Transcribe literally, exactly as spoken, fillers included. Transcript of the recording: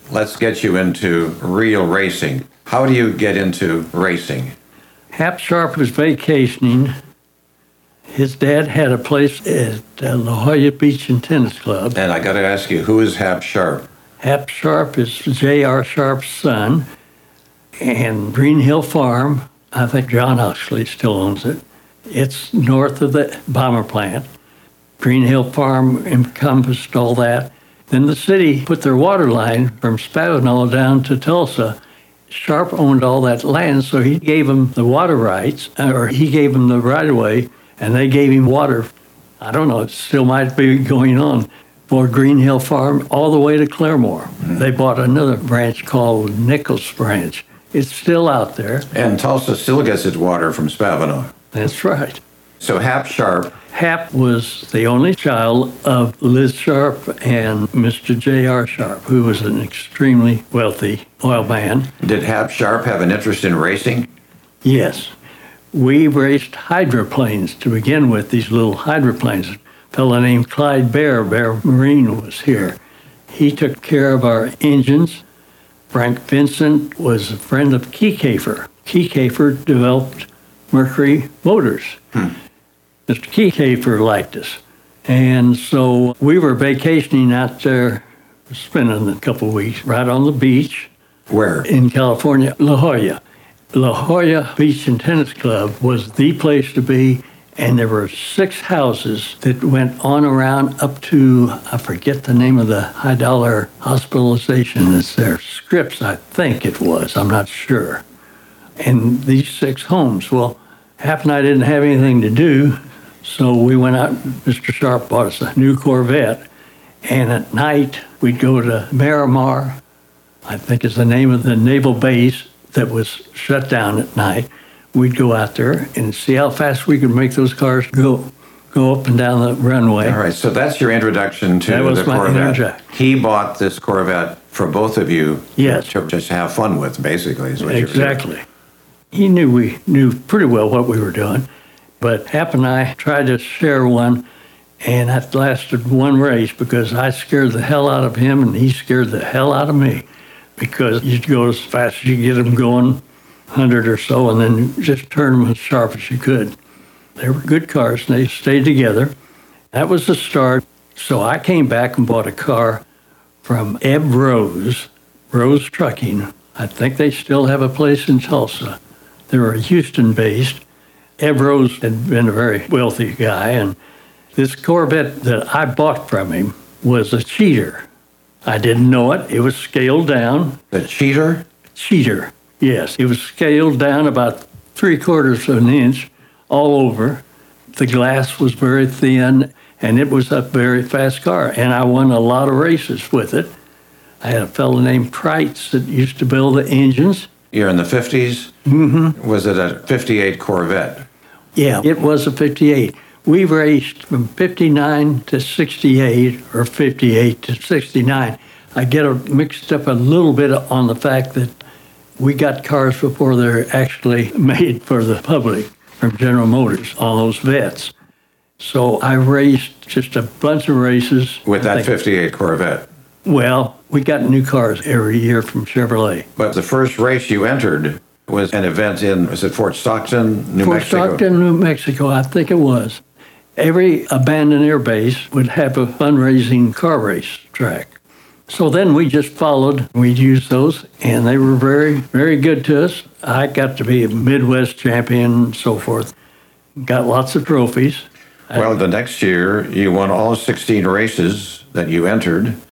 let's get you into real racing. How do you get into racing? Hap Sharp was vacationing. His dad had a place at uh, La Jolla Beach and Tennis Club. And I got to ask you, who is Hap Sharp? Hap Sharp is J R. Sharp's son. And Green Hill Farm, I think John Huxley still owns it. It's north of the bomber plant. Green Hill Farm encompassed all that. Then the city put their water line from Spavinaw down to Tulsa. Sharp owned all that land, so he gave them the water rights, or he gave them the right-of-way, and they gave him water. I don't know, it still might be going on, for Green Hill Farm all the way to Claremore. Mm-hmm. They bought another branch called Nichols Branch. It's still out there. And Tulsa still gets its water from Spavinaw. That's right. So Hap Sharp. Hap was the only child of Liz Sharp and Mister J R. Sharp, who was an extremely wealthy oil man. Did Hap Sharp have an interest in racing? Yes. We raced hydroplanes to begin with, these little hydroplanes. A fellow named Clyde Bear, Bear Marine, was here. He took care of our engines. Frank Vincent was a friend of Keycafer. Keycafer developed Mercury motors. Hmm. Mister Keycafer liked us. And so we were vacationing out there, spending a couple of weeks right on the beach. Where? In California, La Jolla. La Jolla Beach and Tennis Club was the place to be, and there were six houses that went on around up to, I forget the name of the high-dollar hospitalization that's there. Scripps, I think it was. I'm not sure. And these six homes. Well, Hap and I didn't have anything to do, so we went out. Mister Sharp bought us a new Corvette, and at night we'd go to Miramar, I think is the name of the naval base that was shut down at night. We'd go out there and see how fast we could make those cars go go up and down the runway. All right, so that's your introduction to that was the my Corvette. Introduction. He bought this Corvette for both of you yes. to just have fun with, basically. Is what exactly. He knew we knew pretty well what we were doing, but Hap and I tried to share one, and that lasted one race because I scared the hell out of him and he scared the hell out of me, because you'd go as fast as you get them going, one hundred or so, and then just turn them as sharp as you could. They were good cars, and they stayed together. That was the start. So I came back and bought a car from Ebb Rose, Rose Trucking. I think they still have a place in Tulsa. They were Houston-based. Ebb Rose had been a very wealthy guy, and this Corvette that I bought from him was a cheater. I didn't know it. It was scaled down. The cheater? Cheater, yes. It was scaled down about three quarters of an inch all over. The glass was very thin, and it was a very fast car. And I won a lot of races with it. I had a fellow named Kreitz that used to build the engines. You're in the fifties? Mm-hmm. Was it a fifty-eight Corvette? Yeah, it was a fifty-eight. We raced from fifty-nine to sixty-eight or fifty-eight to sixty-nine. I get mixed up a little bit on the fact that we got cars before they're actually made for the public from General Motors, all those vets. So I raced just a bunch of races. With that fifty-eight Corvette? Well, we got new cars every year from Chevrolet. But the first race you entered was an event in, was it Fort Stockton, New Fort Mexico? Fort Stockton, New Mexico, I think it was. Every abandoned air base would have a fundraising car race track. So then we just followed. We'd use those, and they were very, very good to us. I got to be a Midwest champion and so forth. Got lots of trophies. Well, the next year, you won all sixteen races that you entered.